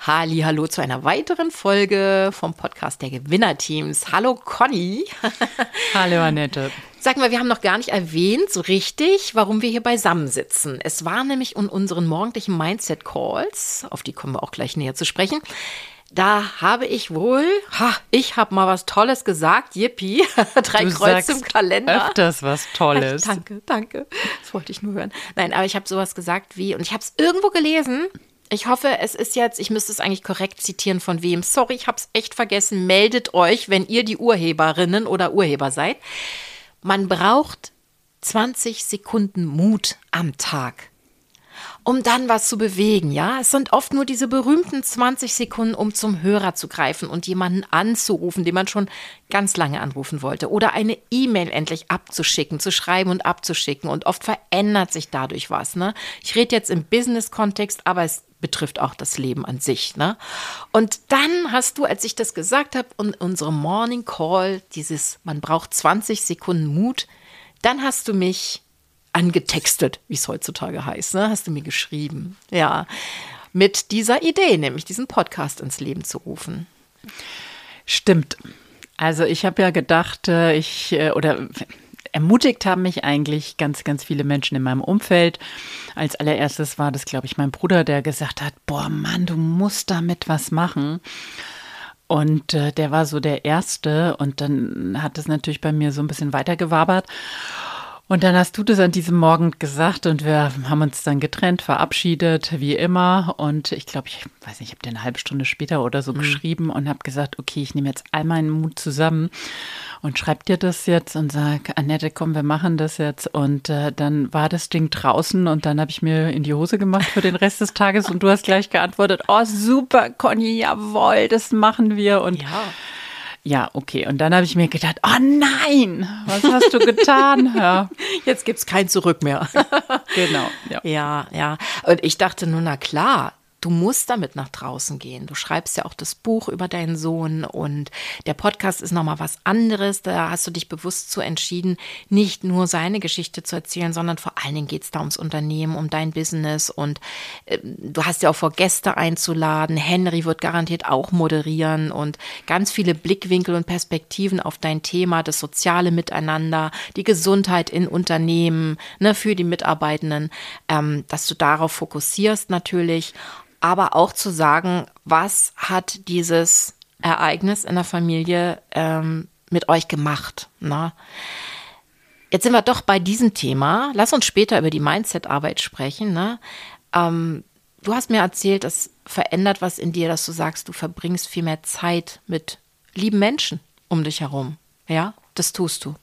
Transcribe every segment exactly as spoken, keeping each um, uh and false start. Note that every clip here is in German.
Hallihallo zu einer weiteren Folge vom Podcast der Gewinnerteams. Hallo Conny. Hallo Annette. Sag mal, wir haben noch gar nicht erwähnt, so richtig, warum wir hier beisammen sitzen. Es war nämlich in unseren morgendlichen Mindset-Calls, auf die kommen wir auch gleich näher zu sprechen. Da habe ich wohl, ha, ich habe mal was Tolles gesagt, yippie, drei du Kreuze im Kalender. Öfters was Tolles. Ach, danke, danke, das wollte ich nur hören. Nein, aber ich habe sowas gesagt wie, und ich habe es irgendwo gelesen, ich hoffe, es ist jetzt, ich müsste es eigentlich korrekt zitieren von wem, sorry, ich habe es echt vergessen, meldet euch, wenn ihr die Urheberinnen oder Urheber seid. Man braucht zwanzig Sekunden Mut am Tag, um dann was zu bewegen, ja. Es sind oft nur diese berühmten zwanzig Sekunden, um zum Hörer zu greifen und jemanden anzurufen, den man schon ganz lange anrufen wollte. Oder eine E-Mail endlich abzuschicken, zu schreiben und abzuschicken. Und oft verändert sich dadurch was, ne. Ich rede jetzt im Business-Kontext, aber es betrifft auch das Leben an sich, ne. Und dann hast du, als ich das gesagt habe, in unserem Morning Call, dieses, man braucht zwanzig Sekunden Mut, dann hast du mich angetextet, wie es heutzutage heißt, ne? Hast du mir geschrieben, ja, mit dieser Idee, nämlich diesen Podcast ins Leben zu rufen. Stimmt. Also ich habe ja gedacht, ich, oder ermutigt haben mich eigentlich ganz, ganz viele Menschen in meinem Umfeld. Als allererstes war das, glaube ich, mein Bruder, der gesagt hat, boah Mann, du musst damit was machen. Und äh, der war so der Erste und dann hat es natürlich bei mir so ein bisschen weitergewabert. Und dann hast du das an diesem Morgen gesagt und wir haben uns dann getrennt, verabschiedet, wie immer. Und ich glaube, ich weiß nicht, ich habe dir eine halbe Stunde später oder so mhm. geschrieben und habe gesagt, okay, ich nehme jetzt all meinen Mut zusammen und schreib dir das jetzt und sag, Annette, komm, wir machen das jetzt. Und äh, dann war das Ding draußen und dann habe ich mir in die Hose gemacht für den Rest des Tages und du hast gleich geantwortet, oh super, Conny, jawohl, das machen wir. Und ja. Ja, okay. Und dann habe ich mir gedacht, oh nein, was hast du getan? Ja. Jetzt gibt es kein Zurück mehr. Genau. Ja. ja, ja. Und ich dachte nur, na klar, du musst damit nach draußen gehen. Du schreibst ja auch das Buch über deinen Sohn und der Podcast ist nochmal was anderes. Da hast du dich bewusst zu entschieden, nicht nur seine Geschichte zu erzählen, sondern vor allen Dingen geht es da ums Unternehmen, um dein Business und äh, du hast ja auch vor, Gäste einzuladen. Henry wird garantiert auch moderieren und ganz viele Blickwinkel und Perspektiven auf dein Thema, das soziale Miteinander, die Gesundheit in Unternehmen, ne, für die Mitarbeitenden, ähm, dass du darauf fokussierst natürlich. Aber auch zu sagen, was hat dieses Ereignis in der Familie ähm, mit euch gemacht? Ne? Jetzt sind wir doch bei diesem Thema. Lass uns später über die Mindset-Arbeit sprechen. Ne? Ähm, du hast mir erzählt, es verändert was in dir, dass du sagst, du verbringst viel mehr Zeit mit lieben Menschen um dich herum. Ja, das tust du.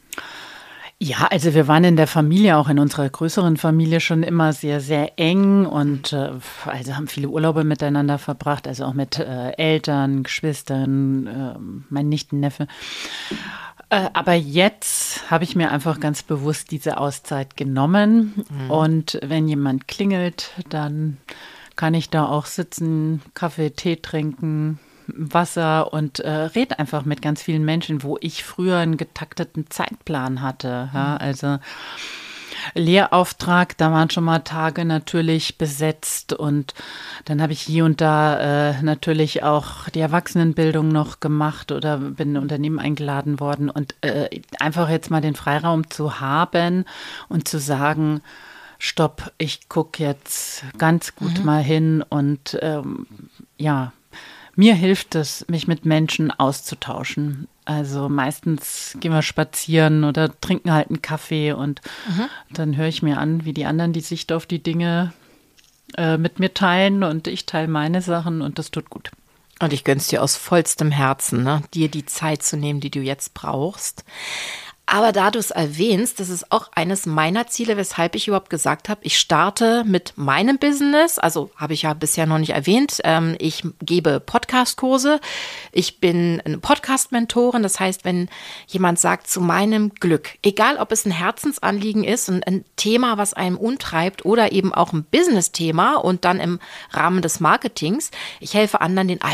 Ja, also wir waren in der Familie, auch in unserer größeren Familie schon immer sehr, sehr eng und äh, also haben viele Urlaube miteinander verbracht, also auch mit äh, Eltern, Geschwistern, äh, mein Nichten-Neffe. Äh, aber jetzt habe ich mir einfach ganz bewusst diese Auszeit genommen mhm. und wenn jemand klingelt, dann kann ich da auch sitzen, Kaffee, Tee trinken, Wasser und äh, rede einfach mit ganz vielen Menschen, wo ich früher einen getakteten Zeitplan hatte. Ja? Also Lehrauftrag, da waren schon mal Tage natürlich besetzt und dann habe ich hier und da äh, natürlich auch die Erwachsenenbildung noch gemacht oder bin in ein Unternehmen eingeladen worden und äh, einfach jetzt mal den Freiraum zu haben und zu sagen, stopp, ich gucke jetzt ganz gut mhm. mal hin und ähm, ja, mir hilft es, mich mit Menschen auszutauschen. Also meistens gehen wir spazieren oder trinken halt einen Kaffee und mhm. dann höre ich mir an, wie die anderen die Sicht auf die Dinge äh, mit mir teilen und ich teile meine Sachen und das tut gut. Und ich gönn's dir aus vollstem Herzen, ne? Dir die Zeit zu nehmen, die du jetzt brauchst. Aber da du es erwähnst, das ist auch eines meiner Ziele, weshalb ich überhaupt gesagt habe, ich starte mit meinem Business, also habe ich ja bisher noch nicht erwähnt, ähm, ich gebe Podcast-Kurse, ich bin eine Podcast-Mentorin, das heißt, wenn jemand sagt, zu meinem Glück, egal ob es ein Herzensanliegen ist und ein Thema, was einem umtreibt oder eben auch ein Business-Thema und dann im Rahmen des Marketings, ich helfe anderen, den eigenen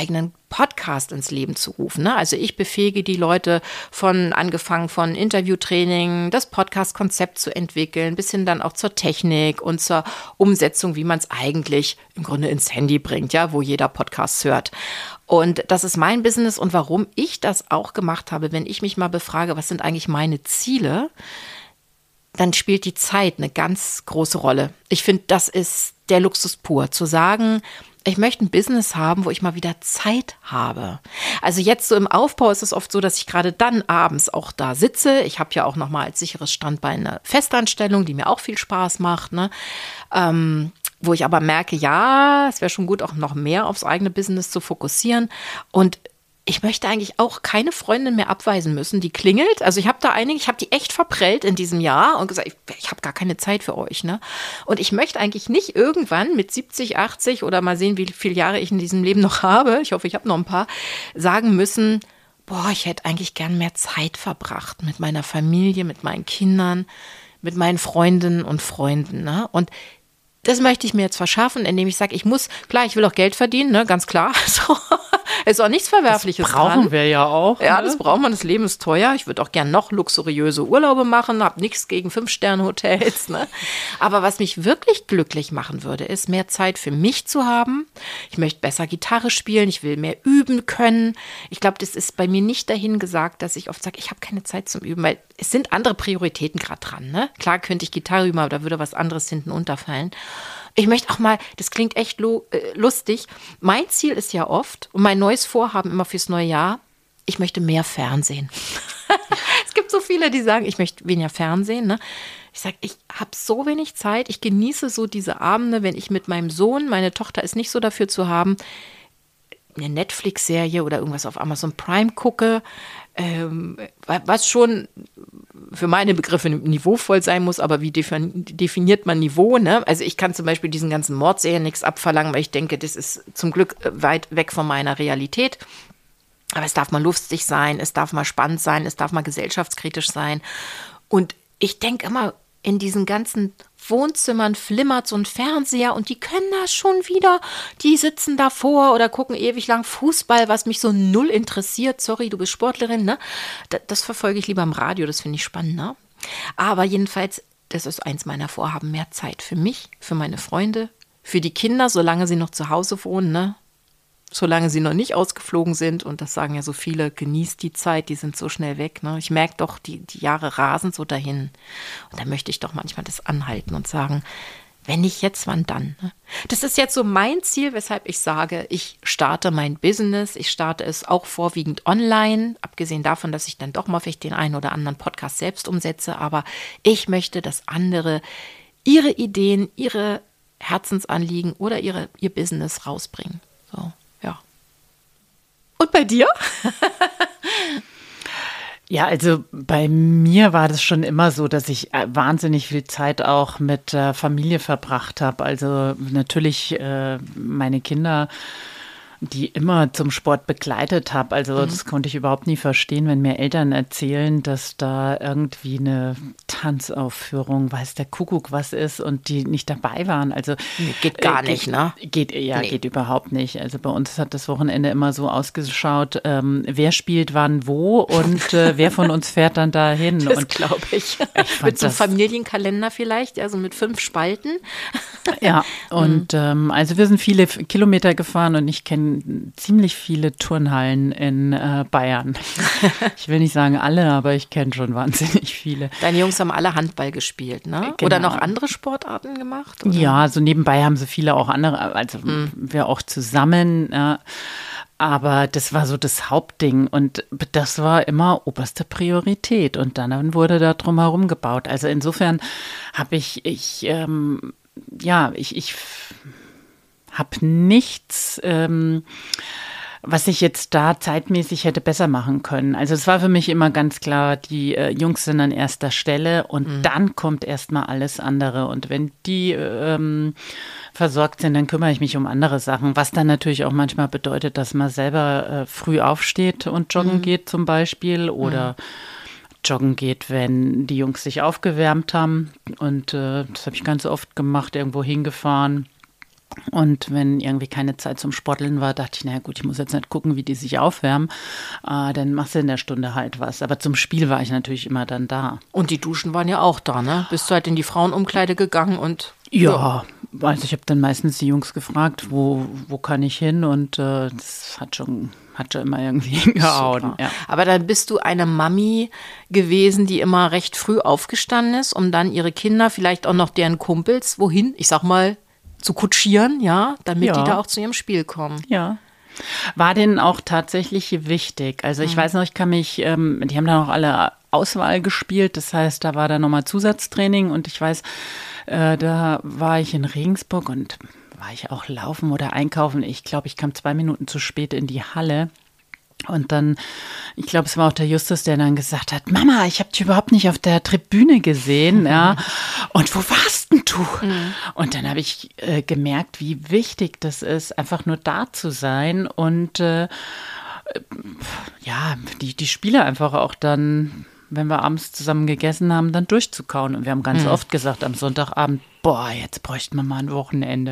Podcast ins Leben zu rufen. Ne? Also ich befähige die Leute von, angefangen von Interviewtraining, das Podcast-Konzept zu entwickeln, bis hin dann auch zur Technik und zur Umsetzung, wie man es eigentlich im Grunde ins Handy bringt, ja, wo jeder Podcast hört. Und das ist mein Business und warum ich das auch gemacht habe, wenn ich mich mal befrage, was sind eigentlich meine Ziele, dann spielt die Zeit eine ganz große Rolle. Ich finde, das ist der Luxus pur, zu sagen, ich möchte ein Business haben, wo ich mal wieder Zeit habe. Also jetzt so im Aufbau ist es oft so, dass ich gerade dann abends auch da sitze. Ich habe ja auch noch mal als sicheres Standbein eine Festanstellung, die mir auch viel Spaß macht, ne? Ähm, wo ich aber merke, ja, es wäre schon gut, auch noch mehr aufs eigene Business zu fokussieren. Und ich möchte eigentlich auch keine Freundin mehr abweisen müssen, die klingelt. Also ich habe da einige, ich habe die echt verprellt in diesem Jahr und gesagt, ich, ich habe gar keine Zeit für euch. Ne? Und ich möchte eigentlich nicht irgendwann mit siebzig, achtzig oder mal sehen, wie viele Jahre ich in diesem Leben noch habe, ich hoffe, ich habe noch ein paar, sagen müssen, boah, ich hätte eigentlich gern mehr Zeit verbracht mit meiner Familie, mit meinen Kindern, mit meinen Freundinnen und Freunden. Ne? Und das möchte ich mir jetzt verschaffen, indem ich sage, ich muss, klar, ich will auch Geld verdienen, ne, ganz klar. So. Ist auch nichts Verwerfliches das brauchen dran. wir ja auch. Ja, ne? das braucht man, das Leben ist teuer. Ich würde auch gern noch luxuriöse Urlaube machen, habe nichts gegen Fünf-Sterne-Hotels. Ne? Aber was mich wirklich glücklich machen würde, ist, mehr Zeit für mich zu haben. Ich möchte besser Gitarre spielen, ich will mehr üben können. Ich glaube, das ist bei mir nicht dahin gesagt, dass ich oft sage, ich habe keine Zeit zum Üben, weil es sind andere Prioritäten gerade dran. Ne? Klar könnte ich Gitarre üben, aber da würde was anderes hinten unterfallen. Ich möchte auch mal, das klingt echt lo, äh, lustig, mein Ziel ist ja oft, und mein neues Vorhaben immer fürs neue Jahr, ich möchte mehr Fernsehen. Es gibt so viele, die sagen, ich möchte weniger Fernsehen. Ne? Ich sage, ich habe so wenig Zeit, ich genieße so diese Abende, wenn ich mit meinem Sohn, meine Tochter ist nicht so dafür zu haben, eine Netflix-Serie oder irgendwas auf Amazon Prime gucke, ähm, was schon für meine Begriffe niveauvoll sein muss, aber wie definiert man Niveau? Ne? Also ich kann zum Beispiel diesen ganzen Mordserien nichts abverlangen, weil ich denke, das ist zum Glück weit weg von meiner Realität. Aber es darf mal lustig sein, es darf mal spannend sein, es darf mal gesellschaftskritisch sein. Und ich denke immer, in diesen ganzen Wohnzimmern flimmert so ein Fernseher und die können das schon wieder. Die sitzen davor oder gucken ewig lang Fußball, was mich so null interessiert. Sorry, du bist Sportlerin, ne? Das, das verfolge ich lieber im Radio, das finde ich spannend, ne? Aber jedenfalls, das ist eins meiner Vorhaben, mehr Zeit für mich, für meine Freunde, für die Kinder, solange sie noch zu Hause wohnen, ne? Solange sie noch nicht ausgeflogen sind, und das sagen ja so viele, genießt die Zeit, die sind so schnell weg. Ne? Ich merke doch, die, die Jahre rasen so dahin. Und da möchte ich doch manchmal das anhalten und sagen, wenn nicht jetzt, wann dann? Ne? Das ist jetzt so mein Ziel, weshalb ich sage, ich starte mein Business, ich starte es auch vorwiegend online, abgesehen davon, dass ich dann doch mal vielleicht den einen oder anderen Podcast selbst umsetze, aber ich möchte, dass andere ihre Ideen, ihre Herzensanliegen oder ihre, ihr Business rausbringen. So. Und bei dir? Ja, also bei mir war das schon immer so, dass ich wahnsinnig viel Zeit auch mit äh, Familie verbracht habe. Also natürlich äh, meine Kinder, die immer zum Sport begleitet habe. Also mhm. das konnte ich überhaupt nie verstehen, wenn mir Eltern erzählen, dass da irgendwie eine Tanzaufführung, weiß der Kuckuck was ist, und die nicht dabei waren. Also nee, geht gar äh, nicht, geht, ne? Geht, ja, nee. geht überhaupt nicht. Also bei uns hat das Wochenende immer so ausgeschaut, ähm, wer spielt wann wo und äh, wer von uns fährt dann dahin. Das glaube ich. ich mit so einem Familienkalender vielleicht, also mit fünf Spalten. Ja, und mhm. ähm, also wir sind viele Kilometer gefahren und ich kenne ziemlich viele Turnhallen in äh, Bayern. Ich will nicht sagen alle, aber ich kenne schon wahnsinnig viele. Deine Jungs haben alle Handball gespielt, ne? Genau. Oder noch andere Sportarten gemacht? Oder? Ja, so also nebenbei haben sie viele auch andere, also mhm. wir auch zusammen. Ja. Aber das war so das Hauptding und das war immer oberste Priorität. Und dann wurde da drum herum gebaut. Also insofern habe ich, ich ähm, ja, ich, ich habe nichts, ähm, was ich jetzt da zeitmäßig hätte besser machen können. Also es war für mich immer ganz klar, die äh, Jungs sind an erster Stelle und mhm. dann kommt erstmal alles andere. Und wenn die ähm, versorgt sind, dann kümmere ich mich um andere Sachen, was dann natürlich auch manchmal bedeutet, dass man selber äh, früh aufsteht und joggen mhm. geht zum Beispiel oder mhm. joggen geht, wenn die Jungs sich aufgewärmt haben. Und äh, das habe ich ganz oft gemacht, irgendwo hingefahren. Und wenn irgendwie keine Zeit zum Sporteln war, dachte ich, naja gut, ich muss jetzt nicht gucken, wie die sich aufwärmen. Äh, dann machst du in der Stunde halt was. Aber zum Spiel war ich natürlich immer dann da. Und die Duschen waren ja auch da, ne? Bist du halt in die Frauenumkleide gegangen und... Ja, also ich habe dann meistens die Jungs gefragt, wo, wo kann ich hin? Und äh, das hat schon, hat schon immer irgendwie hingehauen. Ja. Aber dann bist du eine Mami gewesen, die immer recht früh aufgestanden ist, um dann ihre Kinder, vielleicht auch noch deren Kumpels, wohin, ich sag mal, zu kutschieren, ja, damit Ja. die da auch zu ihrem Spiel kommen. Ja. War denen auch tatsächlich wichtig. Also ich mhm. weiß noch, ich kann mich, ähm, die haben dann auch alle Auswahl gespielt. Das heißt, da war dann nochmal Zusatztraining und ich weiß, äh, da war ich in Regensburg und war ich auch laufen oder einkaufen. Ich glaube, ich kam zwei Minuten zu spät in die Halle. Und dann, ich glaube, es war auch der Justus, der dann gesagt hat, Mama, ich habe dich überhaupt nicht auf der Tribüne gesehen, ja. Und wo warst denn du? Mhm. Und dann habe ich äh, gemerkt, wie wichtig das ist, einfach nur da zu sein und äh, ja, die, die Spiele einfach auch dann, wenn wir abends zusammen gegessen haben, dann durchzukauen. Und wir haben ganz mhm. oft gesagt am Sonntagabend, boah, jetzt bräuchten wir mal ein Wochenende.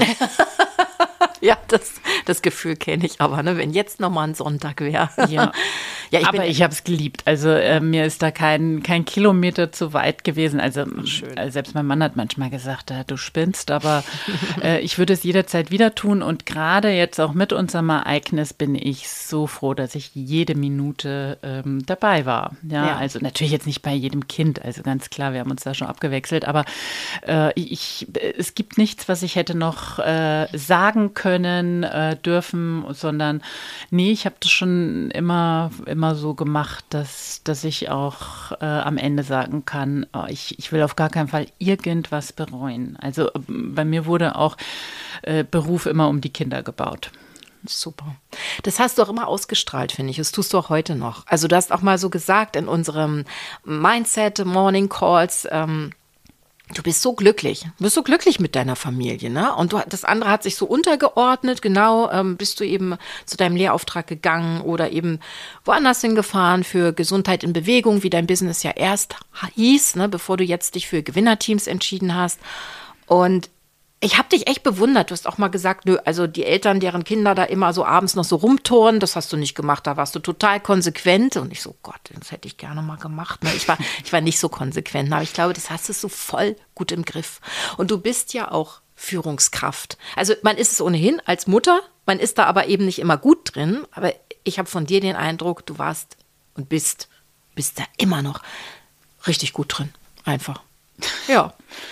Ja, das, das Gefühl kenne ich aber, ne? Wenn jetzt nochmal ein Sonntag wäre. Ja, ja ich aber bin, ich habe es geliebt. Also äh, mir ist da kein, kein Kilometer zu weit gewesen. Also äh, selbst mein Mann hat manchmal gesagt, äh, du spinnst, aber äh, ich würde es jederzeit wieder tun. Und gerade jetzt auch mit unserem Ereignis bin ich so froh, dass ich jede Minute ähm, dabei war. Ja, ja, also natürlich jetzt nicht bei jedem Kind, also ganz klar, wir haben uns da schon abgewechselt, aber äh, ich, es gibt nichts, was ich hätte noch äh, sagen können. können, äh, dürfen, sondern nee, ich habe das schon immer, immer so gemacht, dass, dass ich auch äh, am Ende sagen kann, oh, ich, ich will auf gar keinen Fall irgendwas bereuen. Also äh, bei mir wurde auch äh, Beruf immer um die Kinder gebaut. Super. Das hast du auch immer ausgestrahlt, finde ich. Das tust du auch heute noch. Also du hast auch mal so gesagt in unserem Mindset Morning Calls, ähm, du bist so glücklich, du bist so glücklich mit deiner Familie, ne? Und du, das andere hat sich so untergeordnet, genau, ähm, bist du eben zu deinem Lehrauftrag gegangen oder eben woanders hingefahren für Gesundheit in Bewegung, wie dein Business ja erst hieß, ne? Bevor du jetzt dich für Gewinnerteams entschieden hast. Und ich habe dich echt bewundert. Du hast auch mal gesagt, nö, also die Eltern, deren Kinder da immer so abends noch so rumturnen, das hast du nicht gemacht. Da warst du total konsequent. Und ich so, Gott, das hätte ich gerne mal gemacht. Ich war, ich war nicht so konsequent, aber ich glaube, das hast du so voll gut im Griff. Und du bist ja auch Führungskraft. Also man ist es ohnehin als Mutter, man ist da aber eben nicht immer gut drin. Aber ich habe von dir den Eindruck, du warst und bist, bist da immer noch richtig gut drin. Einfach. Ja.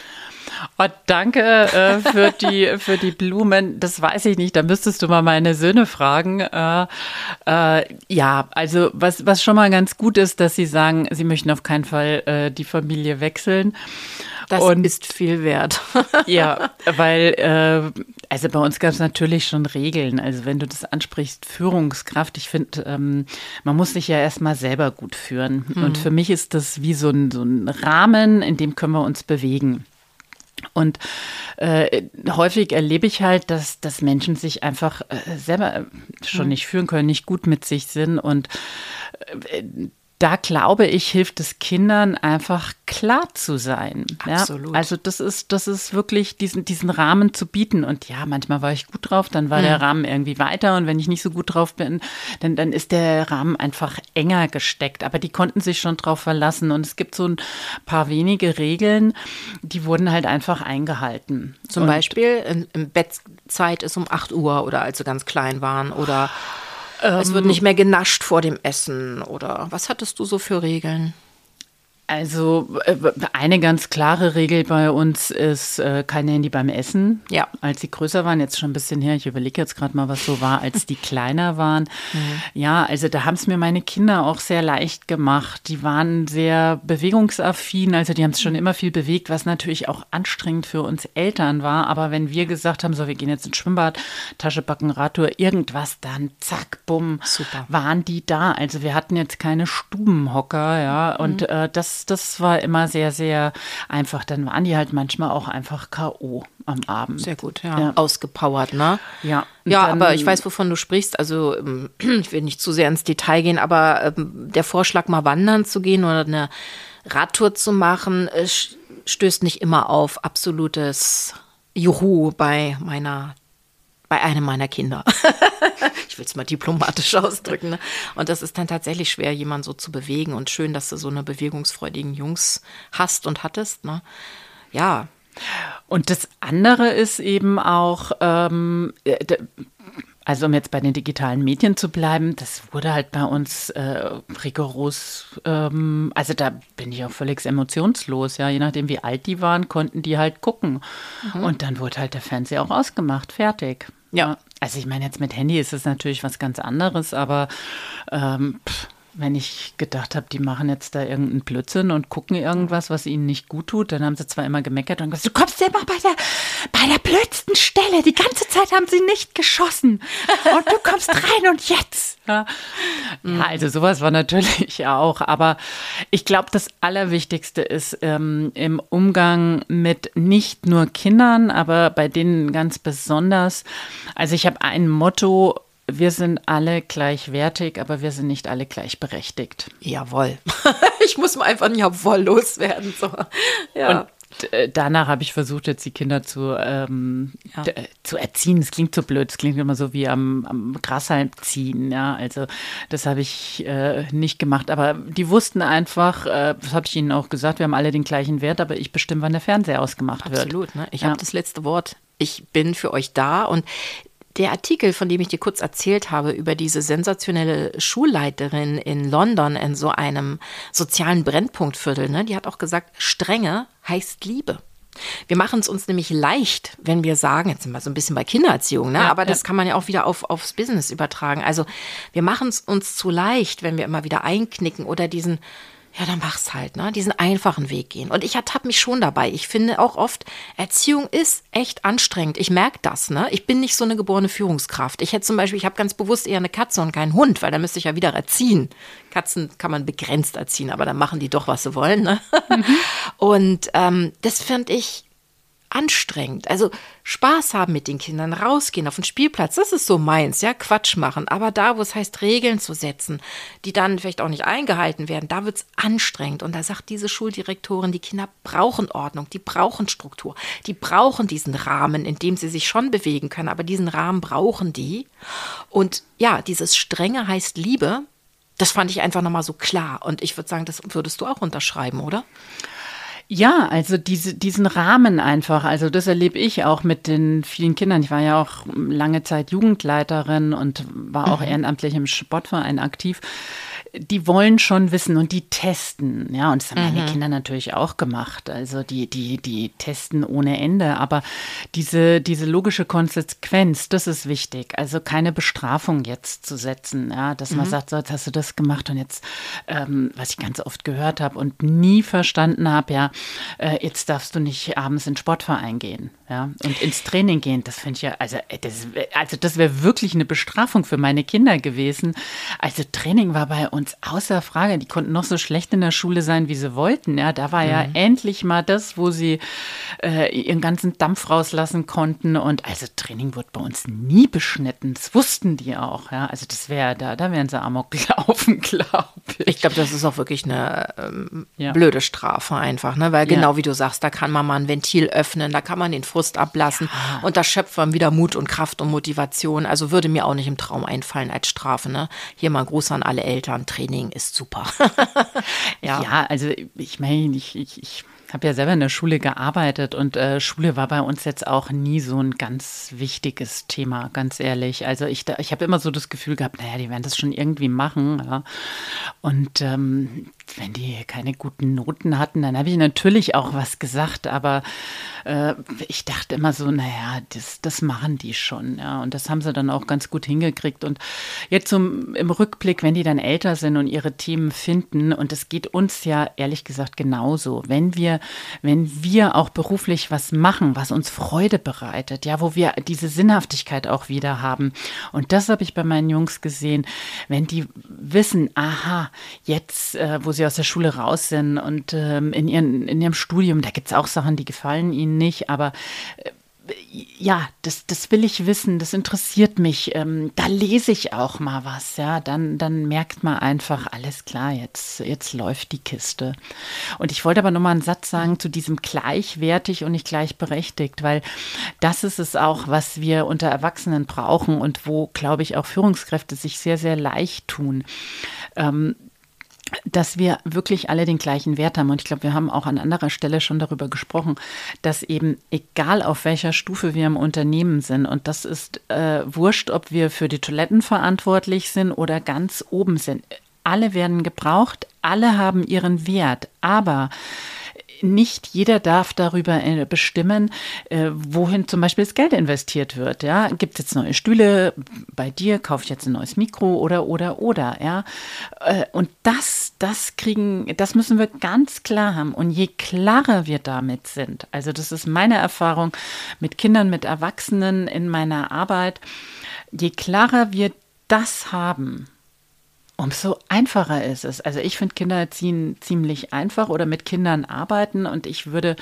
Oh, danke äh, für, die, für die Blumen. Das weiß ich nicht, da müsstest du mal meine Söhne fragen. Äh, äh, ja, also was, was schon mal ganz gut ist, dass sie sagen, sie möchten auf keinen Fall äh, die Familie wechseln. Das und, ist viel wert. Ja, weil, äh, also bei uns gab es natürlich schon Regeln. Also wenn du das ansprichst, Führungskraft, ich finde, ähm, man muss sich ja erstmal selber gut führen. Hm. Und für mich ist das wie so ein, so ein Rahmen, in dem können wir uns bewegen. Und äh, häufig erlebe ich halt, dass, dass Menschen sich einfach äh, selber schon nicht führen können, nicht gut mit sich sind. Und äh, da glaube ich, hilft es Kindern einfach klar zu sein. Absolut. Ja? Also das ist, das ist wirklich diesen, diesen Rahmen zu bieten. Und ja, manchmal war ich gut drauf, dann war mhm. der Rahmen irgendwie weiter. Und wenn ich nicht so gut drauf bin, dann, dann ist der Rahmen einfach enger gesteckt. Aber die konnten sich schon drauf verlassen. Und es gibt so ein paar wenige Regeln, die wurden halt einfach eingehalten. Zum Und Beispiel im, im Bettzeit ist um acht Uhr oder als sie ganz klein waren oder es wird nicht mehr genascht vor dem Essen oder was hattest du so für Regeln? Also eine ganz klare Regel bei uns ist äh, kein Handy beim Essen. Ja. Als sie größer waren, jetzt schon ein bisschen her, ich überlege jetzt gerade mal, was so war, als die kleiner waren. Mhm. Ja, also da haben es mir meine Kinder auch sehr leicht gemacht. Die waren sehr bewegungsaffin, also die haben es schon immer viel bewegt, was natürlich auch anstrengend für uns Eltern war. Aber wenn wir gesagt haben, so wir gehen jetzt ins Schwimmbad, Tasche packen, Radtour, irgendwas, dann zack, bumm, super, waren die da. Also wir hatten jetzt keine Stubenhocker, ja, und mhm. äh, das Das war immer sehr, sehr einfach. Dann waren die halt manchmal auch einfach K O am Abend. Sehr gut, ja. ja. Ausgepowert, ne? Ja. Ja, dann, aber ich weiß, wovon du sprichst. Also ich will nicht zu sehr ins Detail gehen, aber der Vorschlag, mal wandern zu gehen oder eine Radtour zu machen, stößt nicht immer auf absolutes Juhu bei meiner bei einem meiner Kinder. Ich will es mal diplomatisch ausdrücken. Ne? Und das ist dann tatsächlich schwer, jemanden so zu bewegen. Und schön, dass du so eine bewegungsfreudigen Jungs hast und hattest. Ne? Ja. Und das andere ist eben auch, ähm, also um jetzt bei den digitalen Medien zu bleiben, das wurde halt bei uns äh, rigoros, ähm, also da bin ich auch völlig emotionslos, ja, je nachdem wie alt die waren, konnten die halt gucken. Mhm. Und dann wurde halt der Fernseher auch ausgemacht, fertig. Ja. Also ich meine, jetzt mit Handy ist es natürlich was ganz anderes, aber ähm, pff, wenn ich gedacht habe, die machen jetzt da irgendeinen Blödsinn und gucken irgendwas, was ihnen nicht gut tut, dann haben sie zwar immer gemeckert und gesagt, du kommst ja immer bei der, bei der blödsten Stelle, die ganze Zeit haben sie nicht geschossen und du kommst rein und jetzt. Ja, ja, also sowas war natürlich auch, aber ich glaube, das Allerwichtigste ist ähm, im Umgang mit nicht nur Kindern, aber bei denen ganz besonders. Also ich habe ein Motto: Wir sind alle gleichwertig, aber wir sind nicht alle gleichberechtigt. Jawohl. Ich muss mal einfach ein Jawohl loswerden. So. Ja. Und äh, danach habe ich versucht, jetzt die Kinder zu, ähm, ja. d- zu erziehen. Das klingt so blöd, das klingt immer so wie am, am Grashalm ziehen. Ja? Also das habe ich äh, nicht gemacht. Aber die wussten einfach, äh, das habe ich ihnen auch gesagt, wir haben alle den gleichen Wert, aber ich bestimme, wann der Fernseher ausgemacht wird. Absolut. Ne? Ich ja. habe das letzte Wort. Ich bin für euch da. Und der Artikel, von dem ich dir kurz erzählt habe, über diese sensationelle Schulleiterin in London in so einem sozialen Brennpunktviertel, ne, die hat auch gesagt, Strenge heißt Liebe. Wir machen es uns nämlich leicht, wenn wir sagen, jetzt sind wir so ein bisschen bei Kindererziehung, ne? Ja, aber ja. das kann man ja auch wieder auf, aufs Business übertragen. Also wir machen es uns zu leicht, wenn wir immer wieder einknicken oder diesen, ja, dann mach's halt, ne? Diesen einfachen Weg gehen. Und ich ertappe mich schon dabei. Ich finde auch oft, Erziehung ist echt anstrengend. Ich merke das, ne? Ich bin nicht so eine geborene Führungskraft. Ich hätte zum Beispiel, ich habe ganz bewusst eher eine Katze und keinen Hund, weil da müsste ich ja wieder erziehen. Katzen kann man begrenzt erziehen, aber dann machen die doch, was sie wollen, ne? Mhm. Und ähm, das finde ich anstrengend. Also Spaß haben mit den Kindern, rausgehen auf den Spielplatz, das ist so meins, ja, Quatsch machen. Aber da, wo es heißt, Regeln zu setzen, die dann vielleicht auch nicht eingehalten werden, da wird es anstrengend. Und da sagt diese Schuldirektorin, die Kinder brauchen Ordnung, die brauchen Struktur, die brauchen diesen Rahmen, in dem sie sich schon bewegen können, aber diesen Rahmen brauchen die. Und ja, dieses Strenge heißt Liebe, das fand ich einfach nochmal so klar. Und ich würde sagen, das würdest du auch unterschreiben, oder? Ja, also diese, diesen Rahmen einfach, also das erlebe ich auch mit den vielen Kindern. Ich war ja auch lange Zeit Jugendleiterin und war auch mhm. ehrenamtlich im Sportverein aktiv. Die wollen schon wissen und die testen, ja, und das haben mhm. meine Kinder natürlich auch gemacht. Also die, die, die testen ohne Ende, aber diese, diese logische Konsequenz, das ist wichtig. Also keine Bestrafung jetzt zu setzen, ja, dass mhm. man sagt, so, jetzt hast du das gemacht und jetzt, ähm, was ich ganz oft gehört habe und nie verstanden habe, ja, äh, jetzt darfst du nicht abends in den Sportverein gehen, ja, und ins Training gehen. Das finde ich ja, also das, also das wäre wirklich eine Bestrafung für meine Kinder gewesen. Also Training war bei uns außer Frage. Die konnten noch so schlecht in der Schule sein, wie sie wollten. Ja, da war mhm. ja endlich mal das, wo sie äh, ihren ganzen Dampf rauslassen konnten. Und also Training wurde bei uns nie beschnitten. Das wussten die auch. Ja, also das wäre, da, da wären sie amok gelaufen, glaube ich. Ich glaube, das ist auch wirklich eine ähm, ja. blöde Strafe einfach, ne? Weil genau ja. wie du sagst, da kann man mal ein Ventil öffnen, da kann man den Frust ablassen ja. und da schöpft man wieder Mut und Kraft und Motivation. Also würde mir auch nicht im Traum einfallen als Strafe. Ne? Hier mal Gruß an alle Eltern. Training ist super. ja. ja, also ich meine, ich, ich, ich habe ja selber in der Schule gearbeitet und äh, Schule war bei uns jetzt auch nie so ein ganz wichtiges Thema, ganz ehrlich. Also ich, ich habe immer so das Gefühl gehabt, naja, die werden das schon irgendwie machen. Ja. Und ähm, wenn die keine guten Noten hatten, dann habe ich natürlich auch was gesagt, aber äh, ich dachte immer so, naja, das, das machen die schon. Ja. Und das haben sie dann auch ganz gut hingekriegt. Und jetzt zum, im Rückblick, wenn die dann älter sind und ihre Themen finden, und es geht uns ja ehrlich gesagt genauso, wenn wir, wenn wir auch beruflich was machen, was uns Freude bereitet, ja, wo wir diese Sinnhaftigkeit auch wieder haben. Und das habe ich bei meinen Jungs gesehen, wenn die wissen, aha, jetzt, äh, wo sie aus der Schule raus sind und ähm, in, ihren, in ihrem Studium, da gibt es auch Sachen, die gefallen ihnen nicht, aber äh, ja, das, das will ich wissen, das interessiert mich, ähm, da lese ich auch mal was, ja, dann, dann merkt man einfach, alles klar, jetzt, jetzt läuft die Kiste. Und ich wollte aber nochmal einen Satz sagen zu diesem gleichwertig und nicht gleichberechtigt, weil das ist es auch, was wir unter Erwachsenen brauchen und wo, glaube ich, auch Führungskräfte sich sehr, sehr leicht tun. Ähm, dass wir wirklich alle den gleichen Wert haben. Und ich glaube, wir haben auch an anderer Stelle schon darüber gesprochen, dass eben egal auf welcher Stufe wir im Unternehmen sind, und das ist äh, wurscht, ob wir für die Toiletten verantwortlich sind oder ganz oben sind. Alle werden gebraucht, alle haben ihren Wert, aber nicht jeder darf darüber bestimmen, wohin zum Beispiel das Geld investiert wird. Ja? Gibt es jetzt neue Stühle bei dir? Kaufe ich jetzt ein neues Mikro oder, oder, oder. Ja? Und das, das kriegen, das müssen wir ganz klar haben. Und je klarer wir damit sind, also das ist meine Erfahrung mit Kindern, mit Erwachsenen in meiner Arbeit, je klarer wir das haben, umso einfacher ist es. Also ich finde Kindererziehen ziemlich einfach oder mit Kindern arbeiten und ich würde,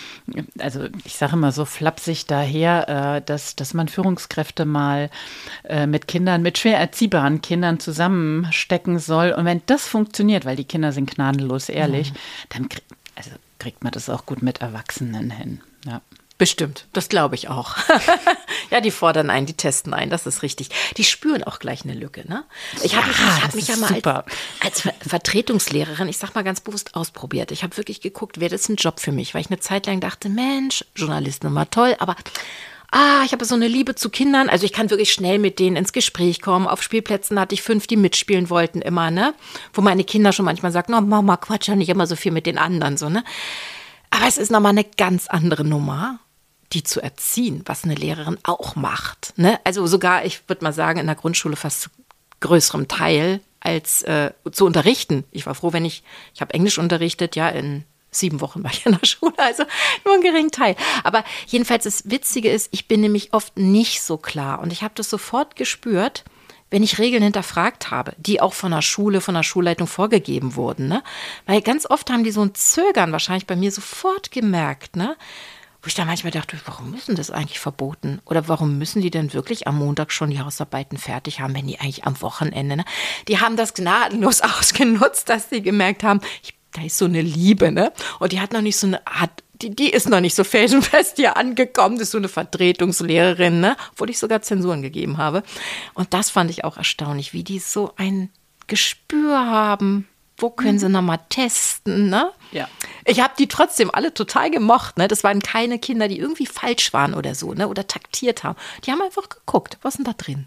also ich sage immer so flapsig daher, äh, dass, dass man Führungskräfte mal äh, mit Kindern, mit schwer erziehbaren Kindern zusammenstecken soll. Und wenn das funktioniert, weil die Kinder sind gnadenlos ehrlich, mhm. dann krieg, also kriegt man das auch gut mit Erwachsenen hin. Ja. Bestimmt, das glaube ich auch. Ja, die fordern ein, die testen ein, das ist richtig. Die spüren auch gleich eine Lücke, ne? Ich habe ja, mich, hab mich ja mal als, als Ver- Vertretungslehrerin, ich sag mal ganz bewusst, ausprobiert. Ich habe wirklich geguckt, wäre das ein Job für mich, weil ich eine Zeit lang dachte, Mensch, Journalisten immer toll, aber ah, ich habe so eine Liebe zu Kindern, also ich kann wirklich schnell mit denen ins Gespräch kommen. Auf Spielplätzen hatte ich fünf, die mitspielen wollten immer, ne? Wo meine Kinder schon manchmal sagen, no, Mama, quatsch ja nicht immer so viel mit den anderen, so, ne? Aber es ist nochmal eine ganz andere Nummer, die zu erziehen, was eine Lehrerin auch macht. Ne? Also sogar, ich würde mal sagen, in der Grundschule fast zu größerem Teil als äh, zu unterrichten. Ich war froh, wenn ich, ich habe Englisch unterrichtet, ja, in sieben Wochen war ich in der Schule, also nur einen geringen Teil. Aber jedenfalls das Witzige ist, ich bin nämlich oft nicht so klar und ich habe das sofort gespürt, wenn ich Regeln hinterfragt habe, die auch von der Schule, von der Schulleitung vorgegeben wurden. Ne? Weil ganz oft haben die so ein Zögern wahrscheinlich bei mir sofort gemerkt, ne? Wo ich dann manchmal dachte, warum müssen das eigentlich verboten? Oder warum müssen die denn wirklich am Montag schon die Hausarbeiten fertig haben, wenn die eigentlich am Wochenende, ne? Die haben das gnadenlos ausgenutzt, dass sie gemerkt haben, ich, da ist so eine Liebe, ne? Und die hat noch nicht so eine Art, die, die ist noch nicht so felsenfest hier angekommen, das ist so eine Vertretungslehrerin, ne? Obwohl ich sogar Zensuren gegeben habe. Und das fand ich auch erstaunlich, wie die so ein Gespür haben. Wo können sie nochmal testen, ne? Ja. Ich habe die trotzdem alle total gemocht, ne? Das waren keine Kinder, die irgendwie falsch waren oder so, ne? Oder taktiert haben. Die haben einfach geguckt, was ist denn da drin?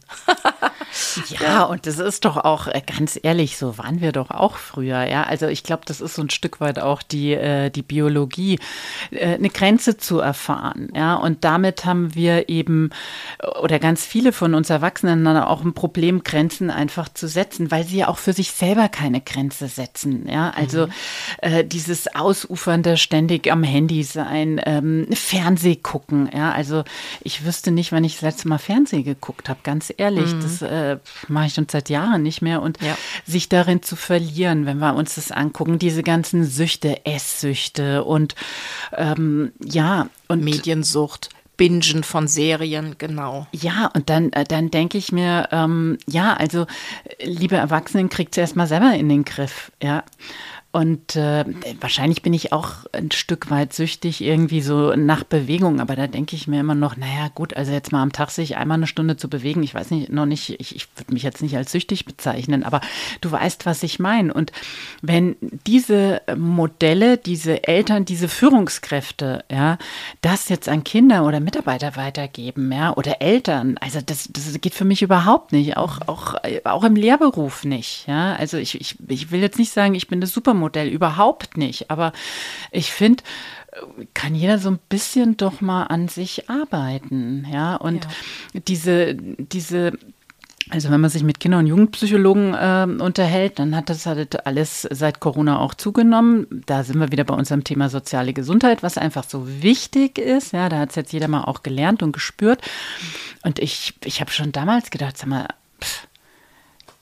Ja, und das ist doch auch, ganz ehrlich, so waren wir doch auch früher, ja. Also ich glaube, das ist so ein Stück weit auch die, äh, die Biologie, äh, eine Grenze zu erfahren, ja. Und damit haben wir eben, oder ganz viele von uns Erwachsenen dann auch ein Problem, Grenzen einfach zu setzen, weil sie ja auch für sich selber keine Grenze setzen, ja. Also mhm. äh, dieses ausufernde, ständig am Handy sein, ähm, Fernseh gucken, ja. Also ich wüsste nicht, wann ich das letzte Mal Fernsehen geguckt habe, ganz ehrlich. Mhm. Das äh, mache ich schon seit Jahren nicht mehr. Und ja. sich darin zu verlieren, wenn wir uns das angucken, diese ganzen Süchte, Esssüchte und ähm, ja. Und Mediensucht. Bingen von Serien, genau. Ja, und dann, dann denke ich mir, ähm, ja, also liebe Erwachsenen, kriegt es erstmal selber in den Griff, ja. Und äh, wahrscheinlich bin ich auch ein Stück weit süchtig irgendwie so nach Bewegung, aber da denke ich mir immer noch, naja gut, also jetzt mal am Tag sich einmal eine Stunde zu bewegen, ich weiß nicht, noch nicht, ich, ich würde mich jetzt nicht als süchtig bezeichnen, aber du weißt, was ich meine. Und wenn diese Modelle, diese Eltern, diese Führungskräfte, ja, das jetzt an Kinder oder Mitarbeiter weitergeben, ja, oder Eltern, also das, das geht für mich überhaupt nicht, auch, auch, auch im Lehrberuf nicht, ja, also ich, ich, ich will jetzt nicht sagen, ich bin das Supermodell, überhaupt nicht. Aber ich finde, kann jeder so ein bisschen doch mal an sich arbeiten. Ja, und ja. diese, diese Also wenn man sich mit Kinder- und Jugendpsychologen äh, unterhält, dann hat das halt alles seit Corona auch zugenommen. Da sind wir wieder bei unserem Thema soziale Gesundheit, was einfach so wichtig ist. Ja, da hat es jetzt jeder mal auch gelernt und gespürt. Und ich, ich habe schon damals gedacht, sag mal, pff,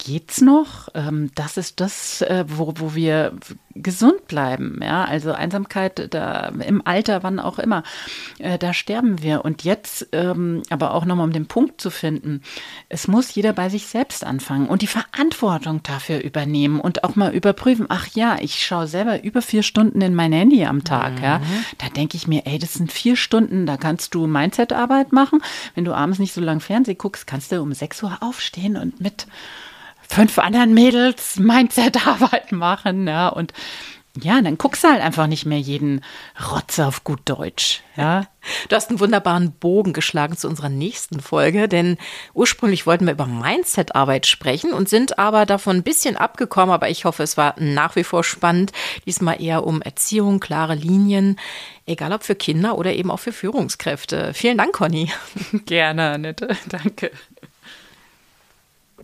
geht's noch? Ähm, das ist das, äh, wo, wo wir gesund bleiben. Ja, also Einsamkeit da im Alter, wann auch immer, äh, da sterben wir. Und jetzt, ähm, aber auch nochmal um den Punkt zu finden, es muss jeder bei sich selbst anfangen und die Verantwortung dafür übernehmen und auch mal überprüfen. Ach ja, ich schaue selber über vier Stunden in mein Handy am Tag. Mhm. Ja, da denke ich mir, ey, das sind vier Stunden, da kannst du Mindset-Arbeit machen. Wenn du abends nicht so lang Fernsehen guckst, kannst du um sechs Uhr aufstehen und mit fünf anderen Mädels Mindset-Arbeit machen, ja, und ja, dann guckst du halt einfach nicht mehr jeden Rotz auf gut Deutsch, ja. Du hast einen wunderbaren Bogen geschlagen zu unserer nächsten Folge, denn ursprünglich wollten wir über Mindset-Arbeit sprechen und sind aber davon ein bisschen abgekommen, aber ich hoffe, es war nach wie vor spannend. Diesmal eher um Erziehung, klare Linien, egal ob für Kinder oder eben auch für Führungskräfte. Vielen Dank, Conny. Gerne, Annette. Danke.